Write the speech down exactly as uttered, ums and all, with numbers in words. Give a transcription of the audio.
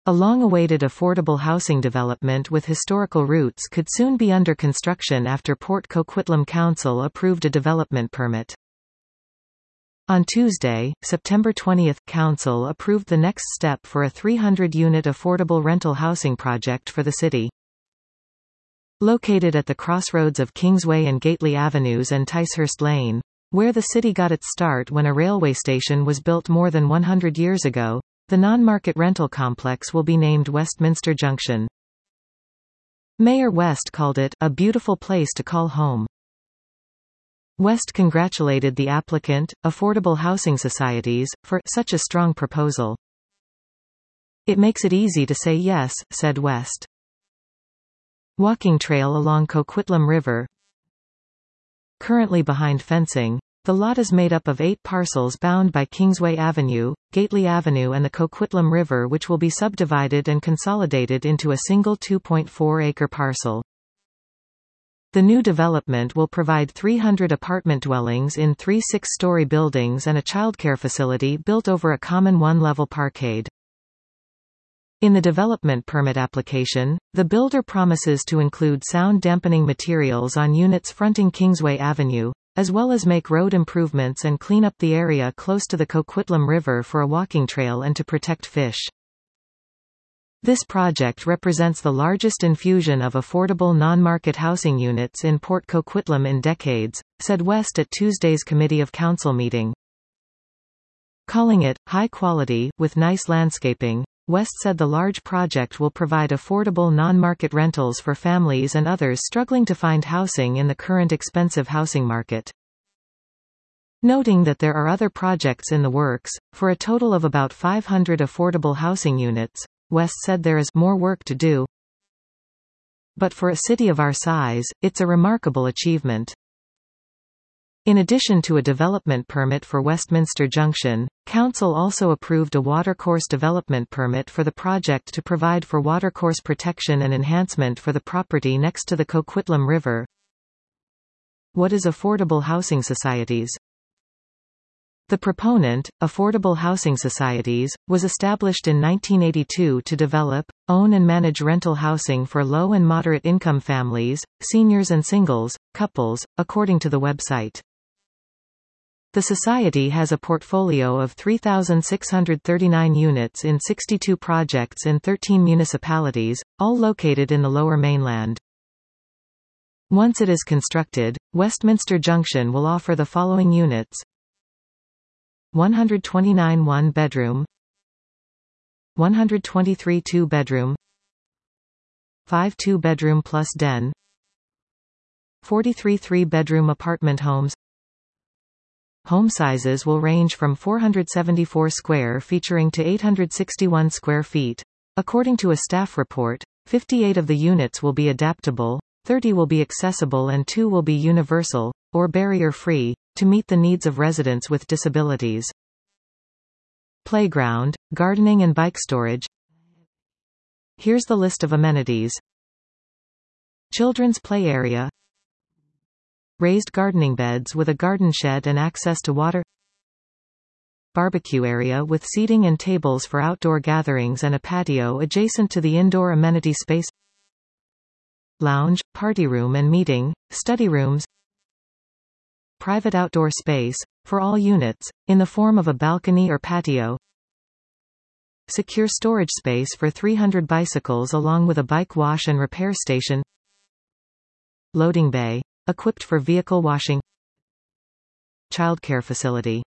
A long-awaited affordable housing development with historical roots could soon be under construction after Port Coquitlam Council approved a development permit. On Tuesday, September twentieth, Council approved the next step for a three hundred unit affordable rental housing project for the city. Located at the crossroads of Kingsway and Gately Avenues and Ticehurst Lane, where the city got its start when a railway station was built more than one hundred years ago, the non-market rental complex will be named Westminster Junction. Mayor West called it a beautiful place to call home. West congratulated the applicant, Affordable Housing Societies, for such a strong proposal. "It makes it easy to say yes," said West. Walking trail along Coquitlam River. Currently behind fencing, the lot is made up of eight parcels bound by Kingsway Avenue, Gately Avenue and the Coquitlam River, which will be subdivided and consolidated into a single two point four acre parcel. The new development will provide three hundred apartment dwellings in three six-story buildings and a childcare facility built over a common one-level parkade. In the development permit application, the builder promises to include sound-dampening materials on units fronting Kingsway Avenue, as well as make road improvements and clean up the area close to the Coquitlam River for a walking trail and to protect fish. This project represents the largest infusion of affordable non-market housing units in Port Coquitlam in decades, said West at Tuesday's Committee of Council meeting. Calling it high quality, with nice landscaping, West said the large project will provide affordable non-market rentals for families and others struggling to find housing in the current expensive housing market. Noting that there are other projects in the works, for a total of about five hundred affordable housing units, West said there is more work to do. But for a city of our size, it's a remarkable achievement. In addition to a development permit for Westminster Junction, Council also approved a watercourse development permit for the project to provide for watercourse protection and enhancement for the property next to the Coquitlam River. What is Affordable Housing Societies? The proponent, Affordable Housing Societies, was established in nineteen eighty-two to develop, own and manage rental housing for low and moderate income families, seniors and singles, couples, according to the website. The Society has a portfolio of three thousand six hundred thirty-nine units in sixty-two projects in thirteen municipalities, all located in the Lower Mainland. Once it is constructed, Westminster Junction will offer the following units: one hundred twenty-nine one-bedroom, one hundred twenty-three two-bedroom, five two-bedroom plus den, forty-three three-bedroom apartment homes. Home sizes will range from four hundred seventy-four square featuring to eight hundred sixty-one square feet. According to a staff report, fifty-eight of the units will be adaptable, thirty will be accessible and two will be universal, or barrier-free, to meet the needs of residents with disabilities. Playground, gardening and bike storage. Here's the list of amenities. Children's play area. Raised gardening beds with a garden shed and access to water. Barbecue area with seating and tables for outdoor gatherings and a patio adjacent to the indoor amenity space. Lounge, party room and meeting, study rooms. Private outdoor space, for all units, in the form of a balcony or patio. Secure storage space for three hundred bicycles along with a bike wash and repair station. Loading bay, equipped for vehicle washing. Childcare facility.